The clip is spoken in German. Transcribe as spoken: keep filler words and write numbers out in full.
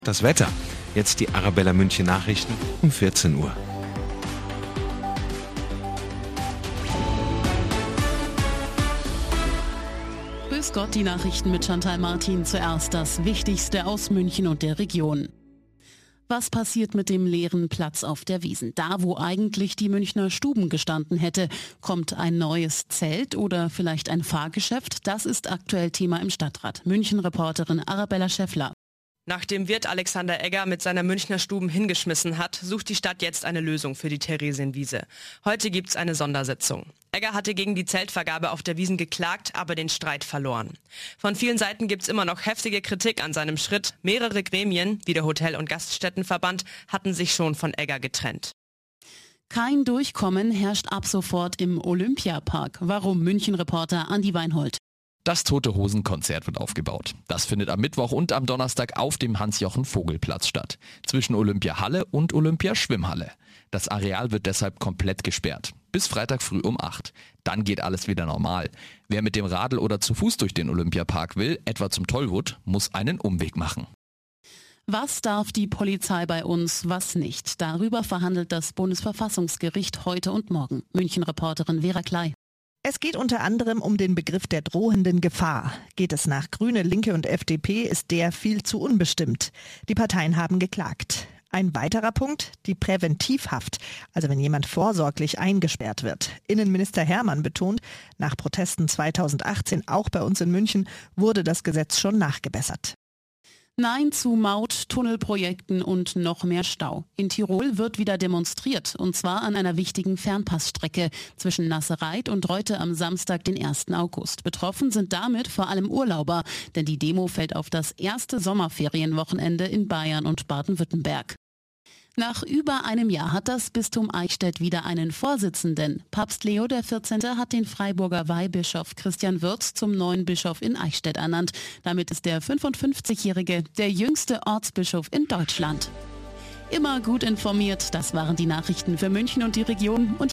Das Wetter. Jetzt die Arabella München Nachrichten um vierzehn Uhr. Grüß Gott, die Nachrichten mit Chantal Martin. Zuerst das Wichtigste aus München und der Region. Was passiert mit dem leeren Platz auf der Wiesn? Da, wo eigentlich die Münchner Stuben gestanden hätte, kommt ein neues Zelt oder vielleicht ein Fahrgeschäft? Das ist aktuell Thema im Stadtrat. München-Reporterin Arabella Schäffler. Nachdem Wirt Alexander Egger mit seiner Münchner Stuben hingeschmissen hat, sucht die Stadt jetzt eine Lösung für die Theresienwiese. Heute gibt's eine Sondersitzung. Egger hatte gegen die Zeltvergabe auf der Wiesn geklagt, aber den Streit verloren. Von vielen Seiten gibt's immer noch heftige Kritik an seinem Schritt. Mehrere Gremien, wie der Hotel- und Gaststättenverband, hatten sich schon von Egger getrennt. Kein Durchkommen herrscht ab sofort im Olympiapark. Warum? München-Reporter Andi Weinhold. Das Tote-Hosen-Konzert wird aufgebaut. Das findet am Mittwoch und am Donnerstag auf dem Hans-Jochen-Vogel-Platz statt. Zwischen Olympiahalle und Olympiaschwimmhalle. Das Areal wird deshalb komplett gesperrt. Bis Freitag früh um acht. Dann geht alles wieder normal. Wer mit dem Radl oder zu Fuß durch den Olympiapark will, etwa zum Tollwood, muss einen Umweg machen. Was darf die Polizei bei uns, was nicht? Darüber verhandelt das Bundesverfassungsgericht heute und morgen. München-Reporterin Vera Klei. Es geht unter anderem um den Begriff der drohenden Gefahr. Geht es nach Grüne, Linke und F D P, ist der viel zu unbestimmt. Die Parteien haben geklagt. Ein weiterer Punkt, die Präventivhaft, also wenn jemand vorsorglich eingesperrt wird. Innenminister Hermann betont, nach Protesten zweitausendachtzehn, auch bei uns in München, wurde das Gesetz schon nachgebessert. Nein zu Maut, Tunnelprojekten und noch mehr Stau. In Tirol wird wieder demonstriert, und zwar an einer wichtigen Fernpassstrecke zwischen Nassereit und Reute am Samstag, den ersten August. Betroffen sind damit vor allem Urlauber, denn die Demo fällt auf das erste Sommerferienwochenende in Bayern und Baden-Württemberg. Nach über einem Jahr hat das Bistum Eichstätt wieder einen Vorsitzenden. Papst Leo der vierzehnte hat den Freiburger Weihbischof Christian Würz zum neuen Bischof in Eichstätt ernannt. Damit ist der fünfundfünfzigjährige der jüngste Ortsbischof in Deutschland. Immer gut informiert, das waren die Nachrichten für München und die Region. Und